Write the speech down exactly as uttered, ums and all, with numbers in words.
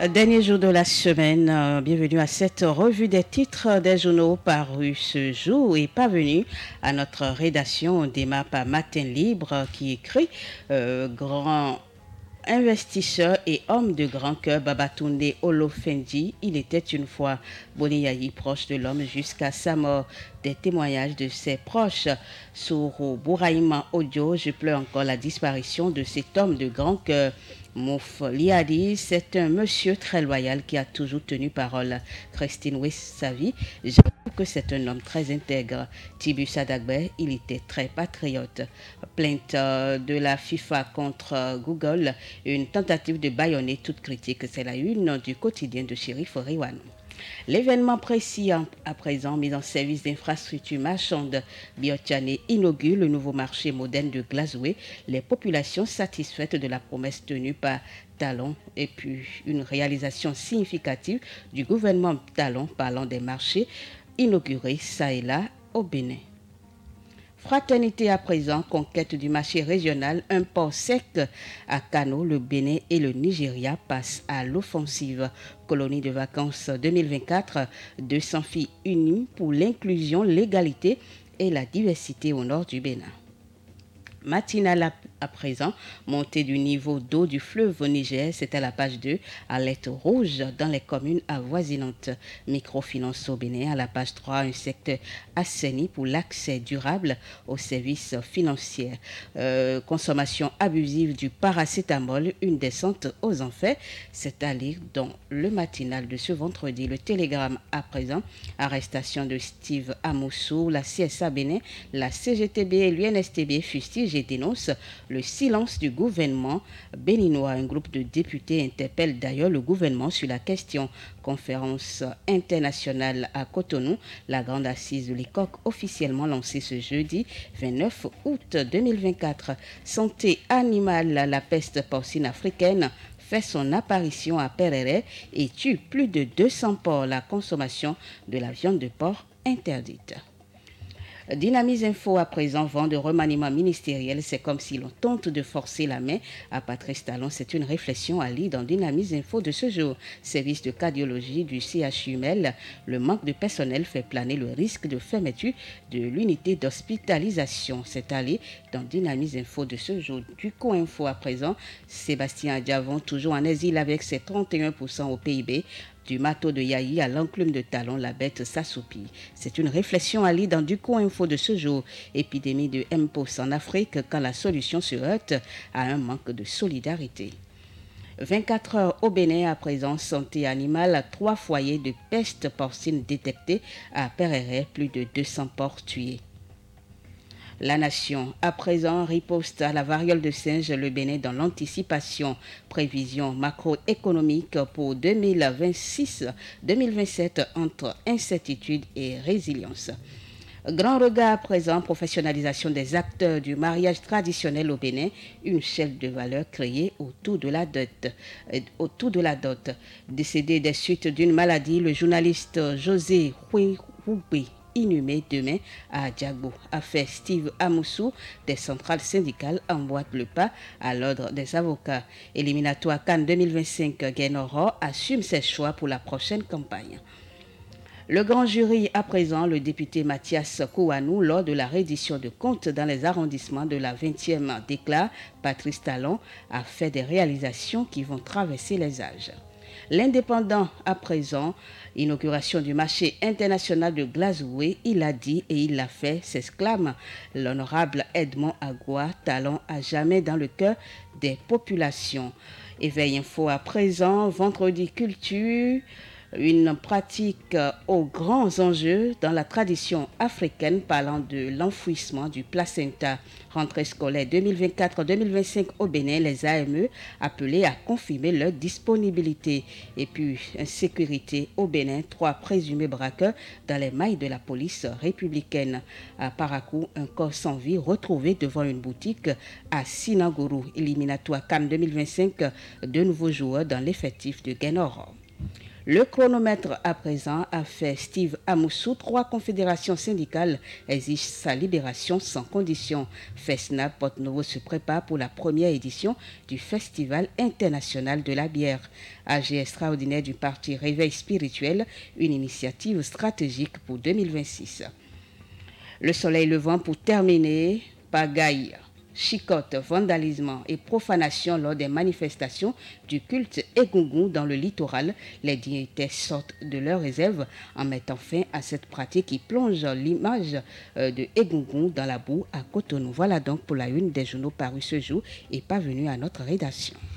Dernier jour de la semaine, euh, bienvenue à cette revue des titres des journaux parus ce jour et parvenus à notre rédaction. On démarre par Matin Libre qui écrit euh, Grand investisseur et homme de grand cœur, Babatunde Olofendi, il était une fois Boniyayi, proche de l'homme jusqu'à sa mort. Des témoignages de ses proches sur Bouraïma Audio, je pleure encore la disparition de cet homme de grand cœur. Mouf Liadi, c'est un monsieur très loyal qui a toujours tenu parole. Christine Wessavi, j'avoue que c'est un homme très intègre. Tibu Sadagbe, il était très patriote. Plainte de la FIFA contre Google, une tentative de bâillonner toute critique, c'est la une du quotidien de Chérif Riwan. L'événement précis à présent mis en service d'infrastructures marchandes, Biotiane inaugure le nouveau marché moderne de Glazoué. Les populations satisfaites de la promesse tenue par Talon et puis une réalisation significative du gouvernement Talon parlant des marchés inaugurés ça et là au Bénin. Fraternité à présent, conquête du marché régional, un port sec à Kano, le Bénin et le Nigeria passent à l'offensive. Colonie de vacances deux mille vingt-quatre, deux cents filles unies pour l'inclusion, l'égalité et la diversité au nord du Bénin. Matinale à présent, montée du niveau d'eau du fleuve Niger, c'est à la page deux, alerte rouge dans les communes avoisinantes. Microfinance au Bénin, à la page trois, un secteur assaini pour l'accès durable aux services financiers. Euh, consommation abusive du paracétamol, une descente aux enfers, c'est à lire dans le matinal de ce vendredi. Le télégramme à présent, arrestation de Steve Amoussou, la C S A Bénin, la C G T B et l'U N S T B fustigent et dénoncent le silence du gouvernement béninois. Un groupe de députés interpelle d'ailleurs le gouvernement sur la question. Conférence internationale à Cotonou, la grande assise de l'I C O C officiellement lancée ce jeudi vingt-neuf août deux mille vingt-quatre. Santé animale, la peste porcine africaine fait son apparition à Perere et tue plus de deux cents porcs. La consommation de la viande de porc interdite. Dynamise Info à présent vend de remaniement ministériel. C'est comme si l'on tente de forcer la main à Patrice Talon. C'est une réflexion à lire dans Dynamise Info de ce jour. Service de cardiologie du C H U M L. Le manque de personnel fait planer le risque de fermeture de l'unité d'hospitalisation. C'est à lire dans Dynamise Info de ce jour. Du Co-Info à présent, Sébastien Diavon toujours en exil avec ses trente et un pour cent au P I B. Du matot de Yahi à l'enclume de Talon, la bête s'assoupit. C'est une réflexion à lire dans du Co-Info de ce jour. Épidémie de M P O S en Afrique quand la solution se heurte à un manque de solidarité. vingt-quatre heures au Bénin à présent, santé animale, trois foyers de peste porcine détectés à Perere, plus de deux cents porcs tués. La nation, à présent, riposte à la variole de singe, le Bénin dans l'anticipation. Prévision macroéconomique pour deux mille vingt-six deux mille vingt-sept entre incertitude et résilience. Grand regard à présent, professionnalisation des acteurs du mariage traditionnel au Bénin, une chaîne de valeur créée autour de la dot. Autour de la dot. Décédé des suites d'une maladie, le journaliste José Roué inhumé demain à Djagbo. Affaire Steve Amoussou des centrales syndicales emboîte le pas à l'ordre des avocats. Éliminatoire Cannes deux mille vingt-cinq, Guénoro assume ses choix pour la prochaine campagne. Le grand jury, à présent, le député Mathias Kouanou, lors de la reddition de comptes dans les arrondissements de la vingtième, déclare Patrice Talon a fait des réalisations qui vont traverser les âges. L'indépendant, à présent, inauguration du marché international de Glazoué, il a dit et il l'a fait, s'exclame l'honorable Edmond Agua, Talon à jamais dans le cœur des populations. Éveil Info à présent, vendredi culture, une pratique aux grands enjeux dans la tradition africaine parlant de l'enfouissement du placenta. Rentrée scolaire deux mille vingt-quatre deux mille vingt-cinq au Bénin, les A M E appelés à confirmer leur disponibilité. Et puis, insécurité au Bénin, trois présumés braqueurs dans les mailles de la police républicaine. À Parakou, un corps sans vie retrouvé devant une boutique à Sinangourou. Éliminatoire Cannes deux mille vingt-cinq, deux nouveaux joueurs dans l'effectif de Guénoro. Le chronomètre à présent a fait Steve Amoussou. Trois confédérations syndicales exigent sa libération sans condition. FESNA Porto Novo se prépare pour la première édition du Festival international de la bière. A G extraordinaire du parti Réveil spirituel, une initiative stratégique pour deux mille vingt-six. Le soleil levant pour terminer, pagaille, chicotte, vandalisme et profanation lors des manifestations du culte Egungun dans le littoral. Les dignitaires sortent de leur réserve en mettant fin à cette pratique qui plonge l'image de Egungun dans la boue à Cotonou. Voilà donc pour la une des journaux parus ce jour et parvenus à notre rédaction.